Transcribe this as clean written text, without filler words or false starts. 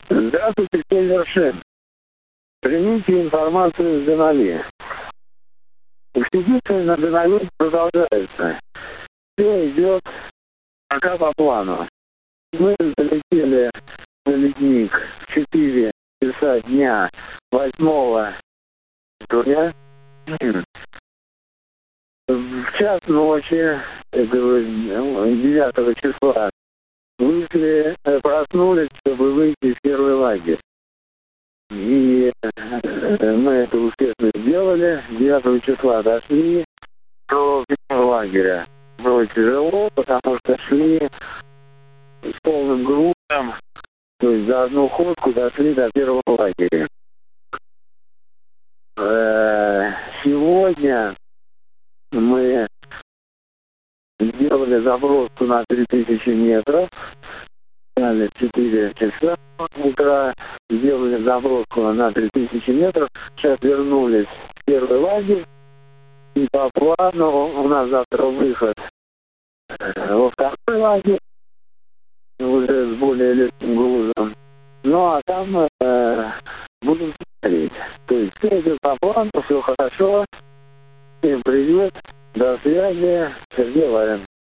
Здравствуйте, Севершин. Примите информацию из Денали. Экспедиция на Денали продолжается. Все идет пока по плану. Мы залетели на ледник в 4 часа дня 8 июня. В час ночи, 9 числа, проснулись, чтобы выйти в первый лагерь. И мы это успешно сделали. 9 числа дошли до первого лагеря. Было тяжело, потому что шли с полным грузом, то есть за одну ходку дошли до первого лагеря. Сегодня мы сделали заброску на 3000 метров. В 4 часа утра сделали заброску на 3000 метров. Сейчас вернулись в первый лагерь. И по плану у нас завтра выход во второй лагерь, уже с более легким грузом. Ну а там будем смотреть. То есть все идет по плану, все хорошо. Всем привет, до связи, Сергей Ларин.